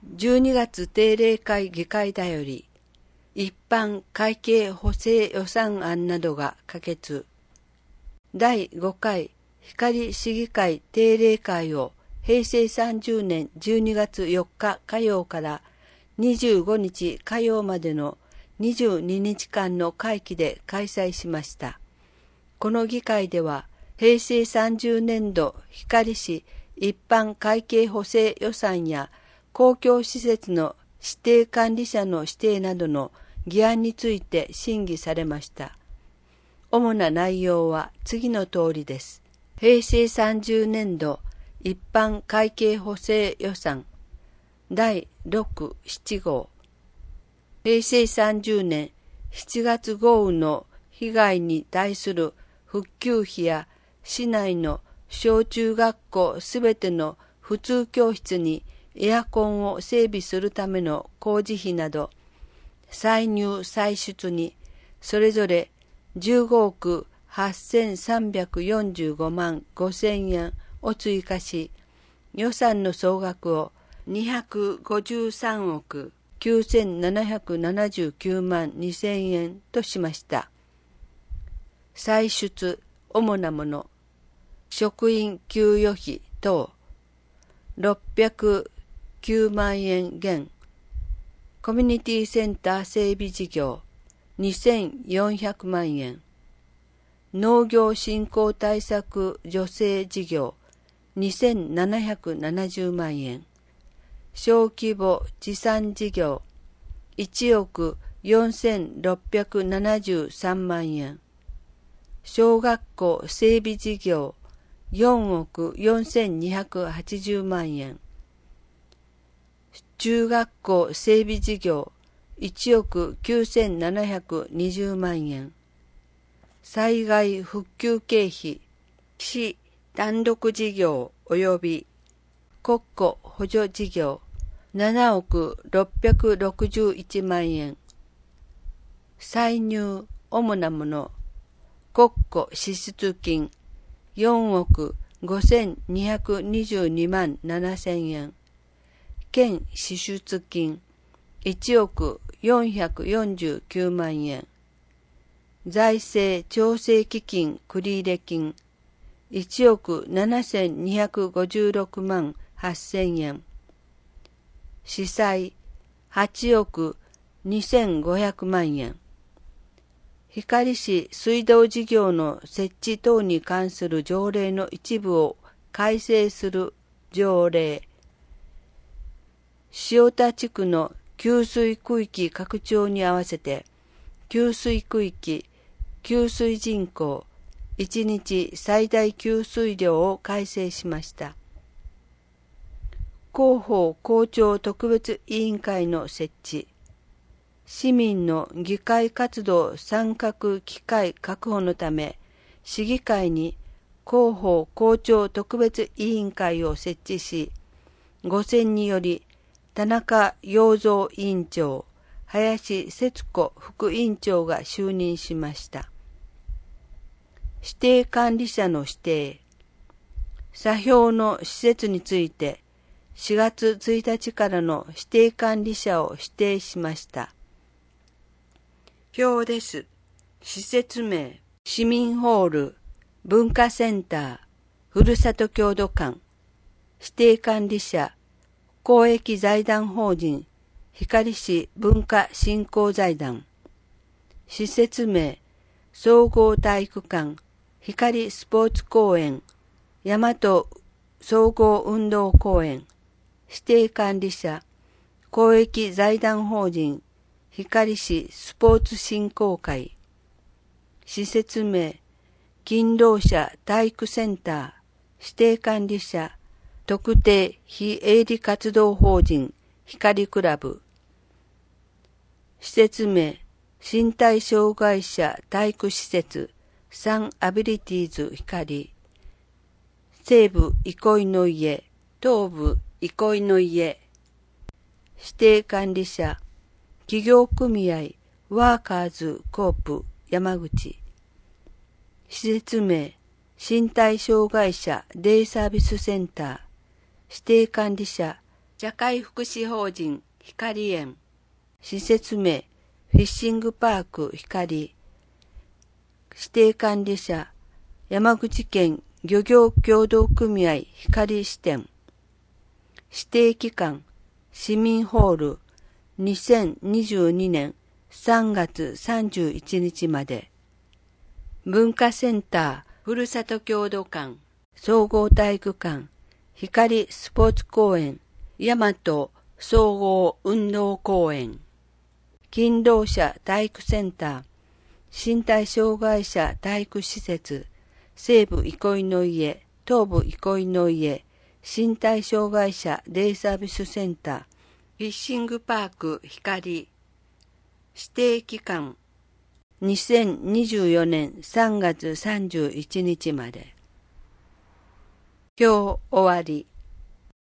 12月定例会議会だより、一般会計補正予算案などが可決。第5回光市議会定例会を平成30年12月4日火曜から25日火曜までの22日間の会期で開催しました。この議会では、平成30年度光市一般会計補正予算や公共施設の指定管理者の指定などの議案について審議されました。主な内容は次の通りです。平成30年度一般会計補正予算第6、7号。平成30年7月豪雨の被害に対する復旧費や市内の小中学校すべての普通教室にエアコンを整備するための工事費など、歳入歳出にそれぞれ15億8345万5000円を追加し、予算の総額を253億9779万2000円としました。歳出、主なもの、職員給与費等、609万円減、コミュニティセンター整備事業、2400万円、農業振興対策助成事業、2770万円、小規模持産事業、1億4673万円、小学校整備事業、4億4280万円、中学校整備事業、1億9720万円、災害復旧経費、市単独事業及び国庫補助事業、7億661万円、歳入、主なもの、国庫支出金、4億5222万7000円、県支出金、1億449万円、財政調整基金繰入金、1億7256万8000円、司祭8億2500万円、光市水道事業の設置等に関する条例の一部を改正する条例、塩田地区の給水区域拡張に合わせて、給水区域、給水人口、1日最大給水量を改正しました。広報校長特別委員会の設置、市民の議会活動参画機会確保のため、市議会に広報校長特別委員会を設置し、5選により田中洋三委員長、林節子副委員長が就任しました。指定管理者の指定、査評の施設について4月1日からの指定管理者を指定しました。表です。施設名、市民ホール、文化センター、ふるさと郷土館、指定管理者、公益財団法人、光市文化振興財団、施設名、総合体育館、光スポーツ公園、大和総合運動公園、指定管理者、公益財団法人、光市スポーツ振興会、施設名、勤労者体育センター、指定管理者、特定非営利活動法人、光クラブ、施設名、身体障害者体育施設、サンアビリティーズ光、西部憩いの家、東部憩いの家、指定管理者、企業組合ワーカーズコープ山口、施設名、身体障害者デイサービスセンター、指定管理者社会福祉法人光園。施設名、フィッシングパーク光。指定管理者、山口県漁業協同組合光支店。指定期間、市民ホール、2022年3月31日まで。文化センター、ふるさと郷土館、総合体育館、光スポーツ公園、大和総合運動公園。勤労者体育センター、身体障害者体育施設、西部憩いの家、東部憩いの家、身体障害者デイサービスセンター、フィッシングパーク光。指定期間、2024年3月31日まで。今日終わり。